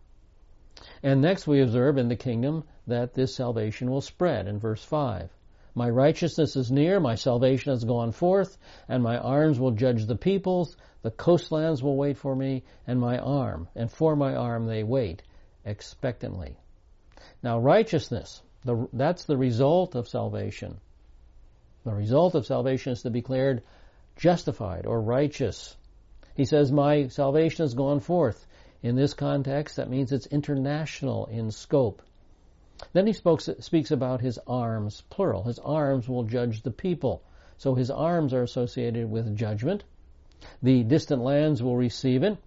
And next we observe in the kingdom that this salvation will spread in verse five. My righteousness is near, my salvation has gone forth, and my arms will judge the peoples. The coastlands will wait for me, and my arm, and for my arm they wait expectantly. Now righteousness, the, that's the result of salvation. The result of salvation is to be declared justified or righteous. He says, my salvation has gone forth. In this context, that means it's international in scope. Then he spoke, speaks about his arms, plural. His arms will judge the people. So his arms are associated with judgment. The distant lands will receive it.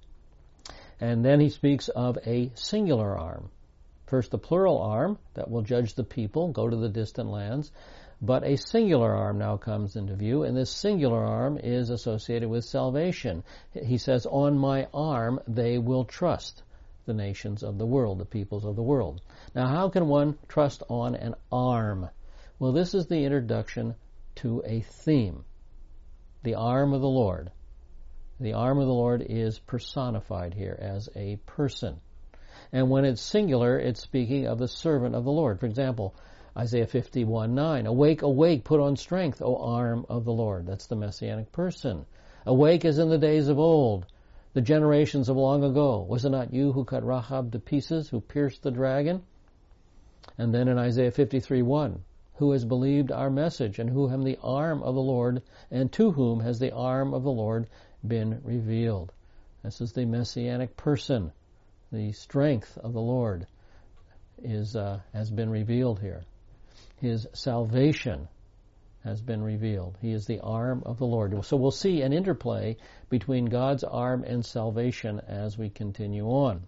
And then he speaks of a singular arm. First, the plural arm that will judge the people, go to the distant lands. But a singular arm now comes into view, and this singular arm is associated with salvation. He says, on my arm they will trust. The nations of the world, the peoples of the world. Now, how can one trust on an arm? Well, this is the introduction to a theme. The arm of the Lord. The arm of the Lord is personified here as a person. And when it's singular, it's speaking of the servant of the Lord. For example, Isaiah fifty-one nine, awake, awake, put on strength, O arm of the Lord. That's the messianic person. Awake as in the days of old, the generations of long ago. Was it not you who cut Rahab to pieces, who pierced the dragon? And then in Isaiah fifty-three one, who has believed our message, and who have the arm of the Lord, and to whom has the arm of the Lord been revealed? This is the messianic person. The strength of the Lord is uh, has been revealed here. His salvation has been revealed. He is the arm of the Lord. So we'll see an interplay between God's arm and salvation as we continue on.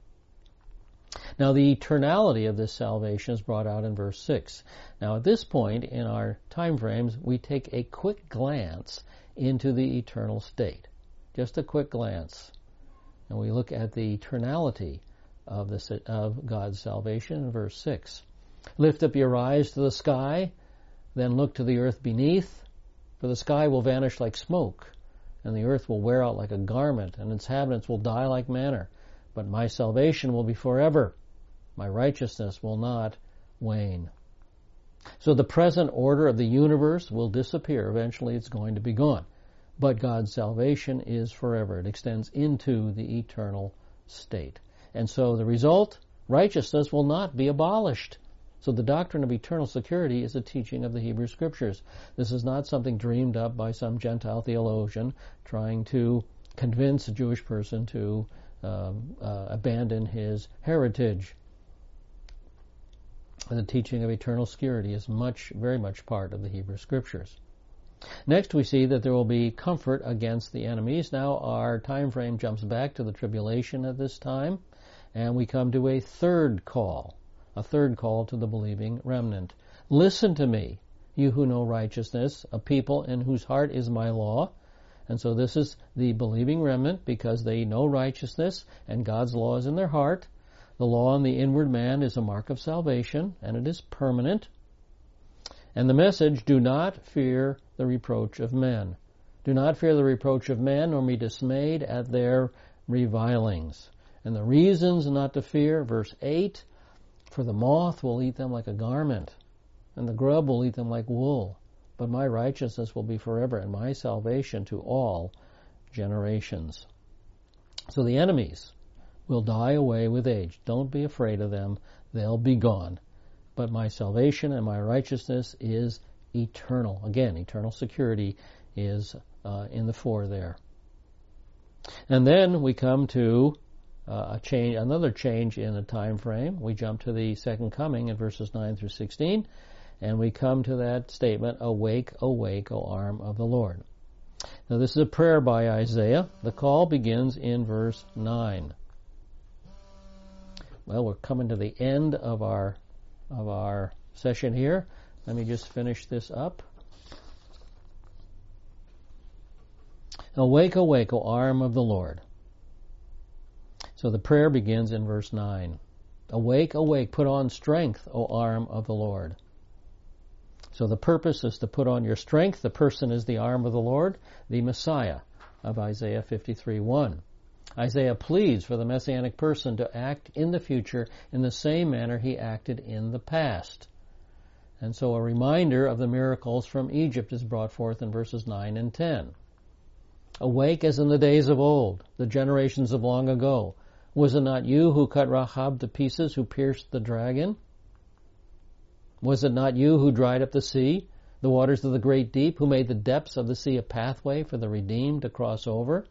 Now the eternality of this salvation is brought out in verse six. Now at this point in our time frames, we take a quick glance into the eternal state. Just a quick glance. And we look at the eternality of, this, of God's salvation in verse six. Lift up your eyes to the sky, then look to the earth beneath, for the sky will vanish like smoke, and the earth will wear out like a garment, and its inhabitants will die like manner. But my salvation will be forever. My righteousness will not wane. So the present order of the universe will disappear. Eventually it's going to be gone. But God's salvation is forever. It extends into the eternal state. And so the result, righteousness will not be abolished. So the doctrine of eternal security is a teaching of the Hebrew Scriptures. This is not something dreamed up by some Gentile theologian trying to convince a Jewish person to um, uh, abandon his heritage. The teaching of eternal security is much, very much part of the Hebrew Scriptures. Next we see that there will be comfort against the enemies. Now our time frame jumps back to the tribulation at this time, and we come to a third call. A third call to the believing remnant. Listen to me, you who know righteousness, a people in whose heart is my law. And so this is the believing remnant because they know righteousness and God's law is in their heart. The law on the inward man is a mark of salvation, and it is permanent. And the message, do not fear the reproach of men. Do not fear the reproach of men, nor be dismayed at their revilings. And the reasons not to fear, verse eight, for the moth will eat them like a garment, and the grub will eat them like wool. But my righteousness will be forever, and my salvation to all generations. So the enemies will die away with age. Don't be afraid of them. They'll be gone. But my salvation and my righteousness is eternal. Again, eternal security is uh, in the fore there. And then we come to uh, a change, another change in the time frame. We jump to the second coming in verses nine through sixteen, and we come to that statement, "Awake, awake, O arm of the Lord." Now this is a prayer by Isaiah. The call begins in verse nine. Well, we're coming to the end of our of our session here. Let me just finish this up. "Awake, awake, O arm of the Lord." So the prayer begins in verse nine. "Awake, awake, put on strength, O arm of the Lord." So the purpose is to put on your strength. The person is the arm of the Lord, the Messiah of Isaiah fifty-three one. Isaiah pleads for the Messianic person to act in the future in the same manner he acted in the past. And so a reminder of the miracles from Egypt is brought forth in verses nine and ten. "Awake as in the days of old, the generations of long ago. Was it not you who cut Rahab to pieces, who pierced the dragon? Was it not you who dried up the sea, the waters of the great deep, who made the depths of the sea a pathway for the redeemed to cross over?"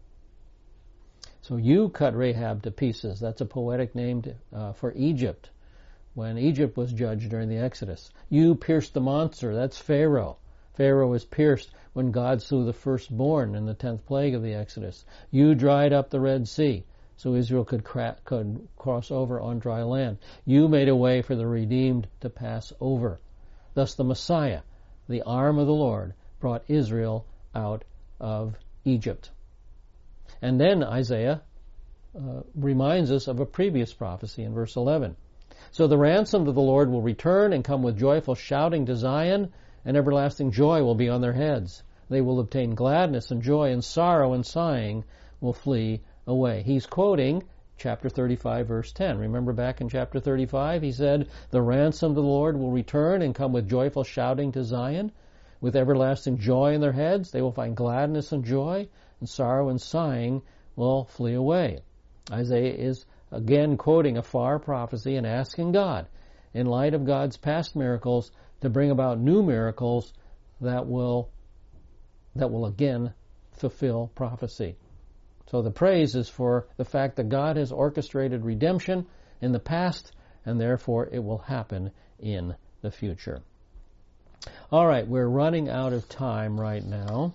So you cut Rahab to pieces. That's a poetic name to, uh, for Egypt, when Egypt was judged during the Exodus. You pierced the monster. That's Pharaoh. Pharaoh was pierced when God slew the firstborn in the tenth plague of the Exodus. You dried up the Red Sea, so Israel could, cra- could cross over on dry land. You made a way for the redeemed to pass over. Thus the Messiah, the arm of the Lord, brought Israel out of Egypt. And then Isaiah uh, reminds us of a previous prophecy in verse eleven. "So the ransomed of the Lord will return and come with joyful shouting to Zion, and everlasting joy will be on their heads. They will obtain gladness and joy, and sorrow and sighing will flee away." He's quoting chapter thirty-five, verse ten. Remember back in chapter thirty-five, he said, "The ransomed of the Lord will return and come with joyful shouting to Zion, with everlasting joy in their heads. They will find gladness and joy, and sorrow and sighing will flee away." Isaiah is again quoting a far prophecy and asking God, in light of God's past miracles, to bring about new miracles that will that will again fulfill prophecy. So the praise is for the fact that God has orchestrated redemption in the past, and therefore it will happen in the future. All right, we're running out of time right now.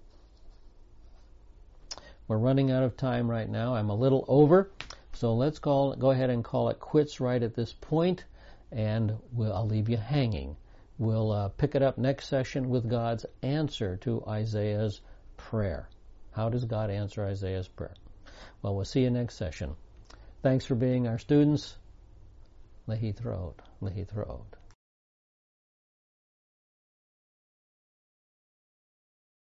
We're running out of time right now. I'm a little over, so let's call, go ahead and call it quits right at this point, and we'll, I'll leave you hanging. We'll uh, pick it up next session with God's answer to Isaiah's prayer. How does God answer Isaiah's prayer? Well, we'll see you next session. Thanks for being our students. Lehi Throd, Lehi Throd.